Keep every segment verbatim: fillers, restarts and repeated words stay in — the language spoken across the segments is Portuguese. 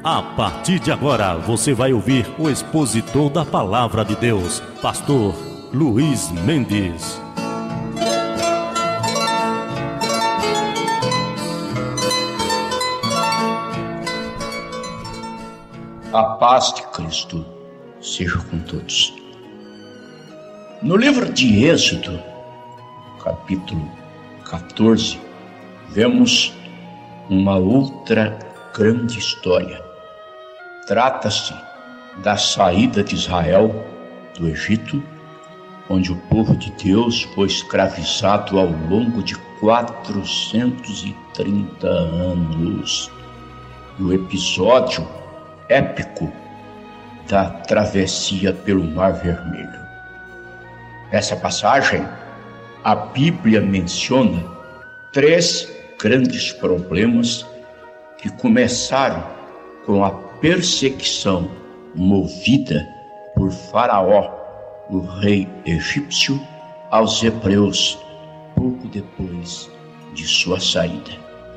A partir de agora, você vai ouvir o expositor da Palavra de Deus, Pastor Luiz Mendes. A paz de Cristo seja com todos. No livro de Êxodo, capítulo quatorze, vemos uma outra grande história. Trata-se da saída de Israel do Egito, onde o povo de Deus foi escravizado ao longo de quatrocentos e trinta anos. E o episódio épico da travessia pelo Mar Vermelho. Nessa passagem, a Bíblia menciona três grandes problemas que começaram com a perseguição movida por Faraó, o rei egípcio, aos hebreus, pouco depois de sua saída.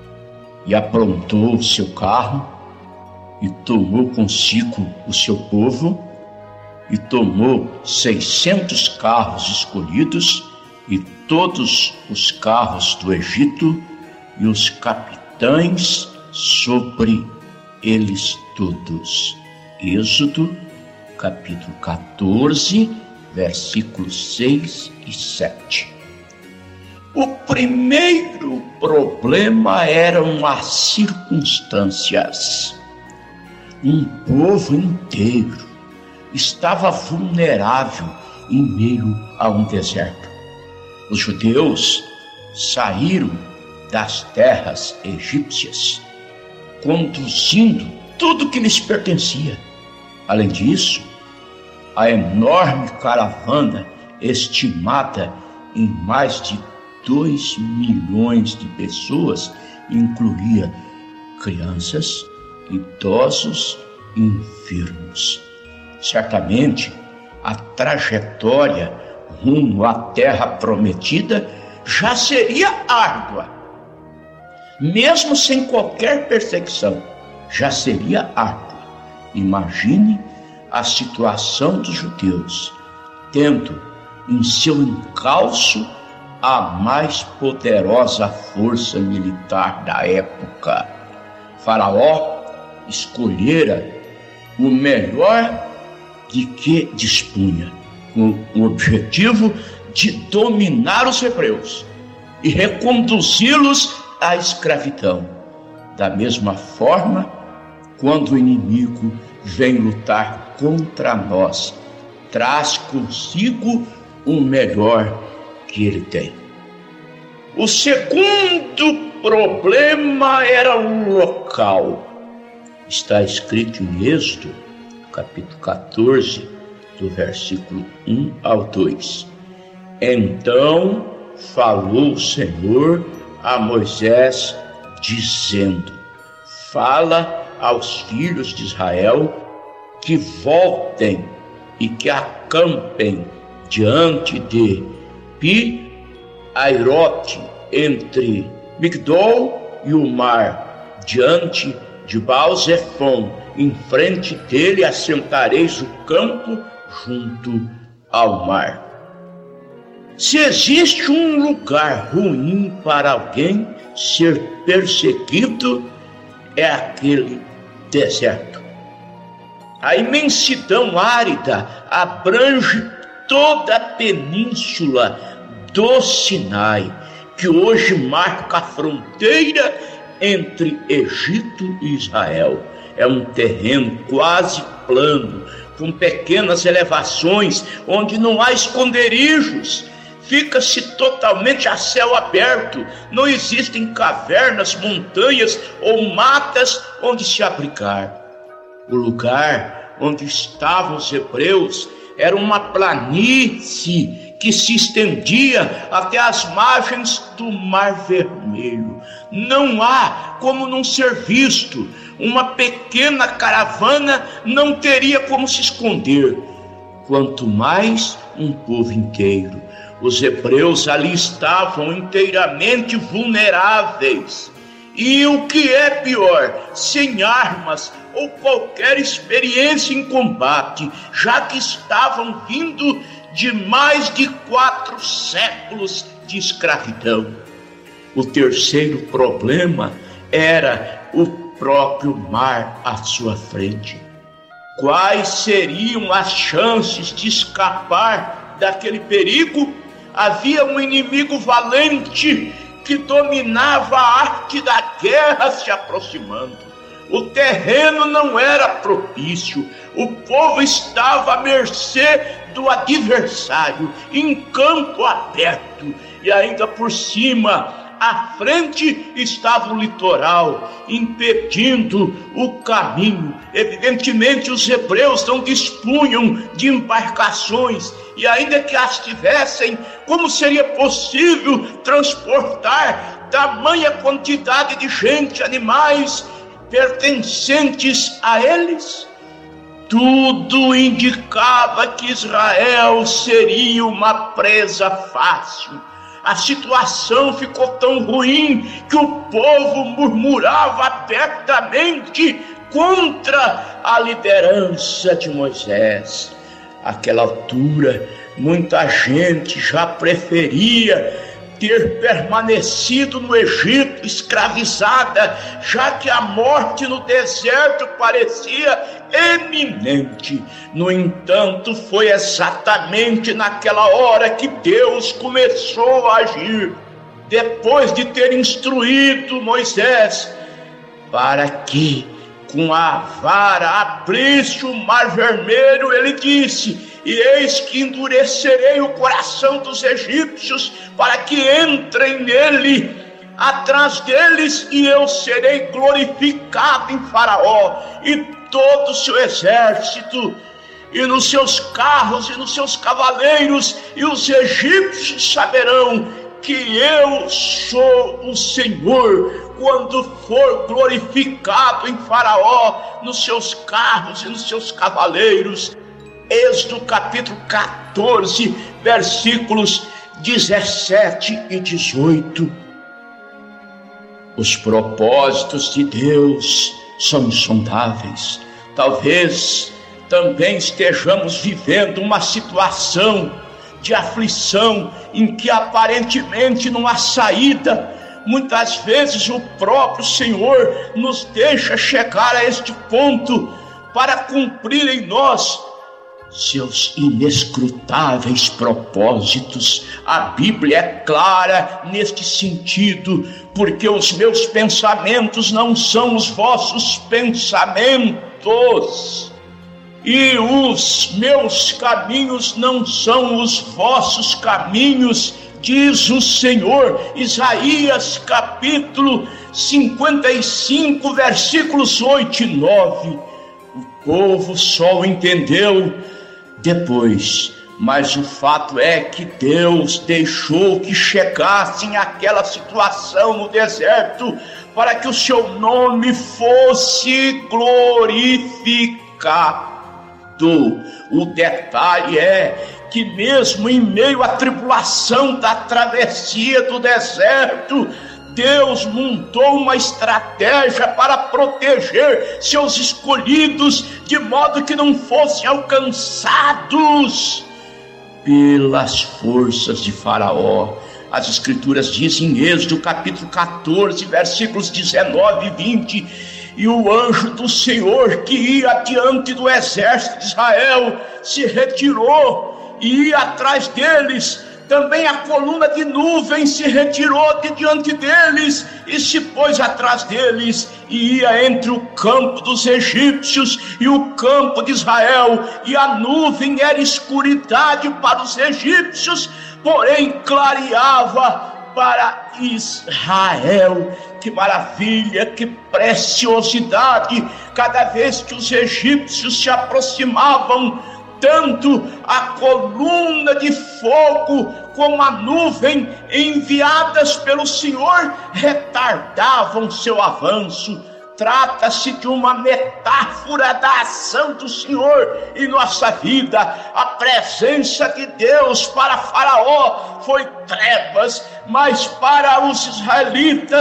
E aprontou o seu carro, e tomou consigo o seu povo, e tomou seiscentos carros escolhidos, e todos os carros do Egito, e os capitães sobre eles todos. Êxodo, capítulo quatorze, versículos seis e sete. O primeiro problema eram as circunstâncias. Um povo inteiro estava vulnerável em meio a um deserto. Os judeus saíram das terras egípcias, conduzindo tudo que lhes pertencia. Além disso, a enorme caravana, estimada em mais de dois milhões de pessoas, incluía crianças, idosos e enfermos. Certamente, a trajetória rumo à terra prometida já seria árdua. Mesmo sem qualquer perseguição, já seria árdua. Imagine a situação dos judeus, tendo em seu encalço a mais poderosa força militar da época. Faraó escolhera o melhor de que dispunha, com o objetivo de dominar os hebreus e reconduzi-los à escravidão. Da mesma forma, quando o inimigo vem lutar contra nós, traz consigo o melhor que ele tem. O segundo problema era o local. Está escrito em Êxodo, capítulo quatorze, do versículo um ao dois. Então falou o Senhor a Moisés, dizendo: fala aos filhos de Israel que voltem e que acampem diante de Pi-Airote, entre Migdol e o mar, diante de Baal-Zefon. Em frente dele assentareis o campo junto ao mar. Se existe um lugar ruim para alguém ser perseguido, é aquele deserto. A imensidão árida abrange toda a península do Sinai, que hoje marca a fronteira entre Egito e Israel. É um terreno quase plano, com pequenas elevações, onde não há esconderijos. Fica-se totalmente a céu aberto. Não existem cavernas, montanhas ou matas onde se abrigar. O lugar onde estavam os hebreus era uma planície que se estendia até as margens do Mar Vermelho. Não há como não ser visto. Uma pequena caravana não teria como se esconder. Quanto mais um povo inteiro. Os hebreus ali estavam inteiramente vulneráveis. e o que é pior, sem armas ou qualquer experiência em combate, já que estavam vindo de mais de quatro séculos de escravidão. O terceiro problema era o próprio mar à sua frente. Quais seriam as chances de escapar daquele perigo? Havia um inimigo valente que dominava a arte da guerra se aproximando. O terreno não era propício, o povo estava à mercê do adversário, em campo aberto, e ainda por cima, à frente estava o litoral, impedindo o caminho. Evidentemente, os hebreus não dispunham de embarcações, e ainda que as tivessem, como seria possível transportar tamanha quantidade de gente, animais pertencentes a eles? Tudo indicava que Israel seria uma presa fácil. A situação ficou tão ruim que o povo murmurava abertamente contra a liderança de Moisés. Àquela altura, muita gente já preferia ter permanecido no Egito escravizada, já que a morte no deserto parecia eminente. No entanto, foi exatamente naquela hora que Deus começou a agir, depois de ter instruído Moisés para que com a vara abrisse o mar vermelho. Ele disse: e eis que endurecerei o coração dos egípcios para que entrem nele atrás deles, e eu serei glorificado em Faraó e todo o seu exército, e nos seus carros e nos seus cavaleiros, e os egípcios saberão que eu sou o Senhor, quando for glorificado em Faraó, nos seus carros e nos seus cavaleiros. Êxodo capítulo quatorze, versículos dezessete e dezoito. Os propósitos de Deus são insondáveis. Talvez também estejamos vivendo uma situação de aflição em que aparentemente não há saída. Muitas vezes o próprio Senhor nos deixa chegar a este ponto para cumprir em nós seus inescrutáveis propósitos. A Bíblia é clara neste sentido, porque os meus pensamentos não são os vossos pensamentos, e os meus caminhos não são os vossos caminhos, diz o Senhor. Isaías capítulo cinquenta e cinco, versículos oito e nove. O povo só o entendeu depois, mas o fato é que Deus deixou que chegassem àquela situação no deserto para que o seu nome fosse glorificado. O detalhe é que mesmo em meio à tribulação da travessia do deserto, Deus montou uma estratégia para proteger seus escolhidos, de modo que não fossem alcançados pelas forças de Faraó. As Escrituras dizem em Êxodo capítulo quatorze, versículos dezenove e vinte: e o anjo do Senhor que ia diante do exército de Israel se retirou e ia atrás deles. Também a coluna de nuvem se retirou de diante deles e se pôs atrás deles, e ia entre o campo dos egípcios e o campo de Israel, e a nuvem era escuridade para os egípcios, porém clareava para Israel. Que maravilha, que preciosidade! Cada vez que os egípcios se aproximavam, tanto a coluna de fogo como a nuvem enviadas pelo Senhor retardavam seu avanço. Trata-se de uma metáfora da ação do Senhor em nossa vida. A presença de Deus para Faraó foi trevas, mas para os israelitas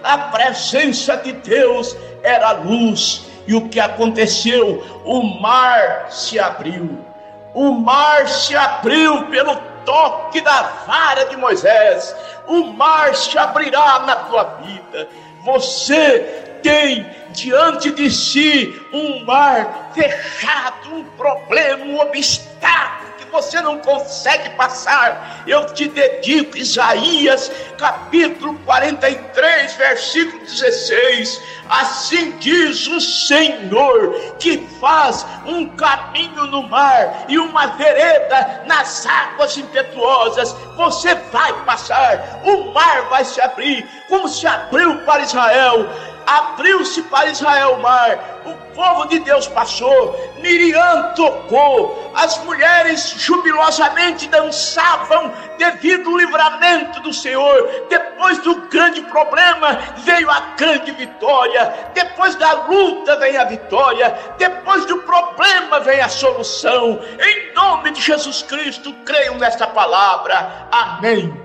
a presença de Deus era luz. E o que aconteceu? O mar se abriu. O mar se abriu pelo toque da vara de Moisés. O mar se abrirá na tua vida. Você tem diante de si um mar fechado, um problema, um obstáculo que você não consegue passar. Eu te dedico Isaías capítulo quarenta e três, versículo dezesseis. Assim diz o Senhor, que faz um caminho no mar e uma vereda nas águas impetuosas. Você vai passar, o mar vai se abrir, como se abriu para Israel. Abriu-se para Israel o mar, o povo de Deus passou, Miriam tocou, as mulheres jubilosamente dançavam devido ao livramento do Senhor. Depois do grande problema veio a grande vitória, depois da luta vem a vitória, depois do problema vem a solução. Em nome de Jesus Cristo, creio nesta palavra, amém.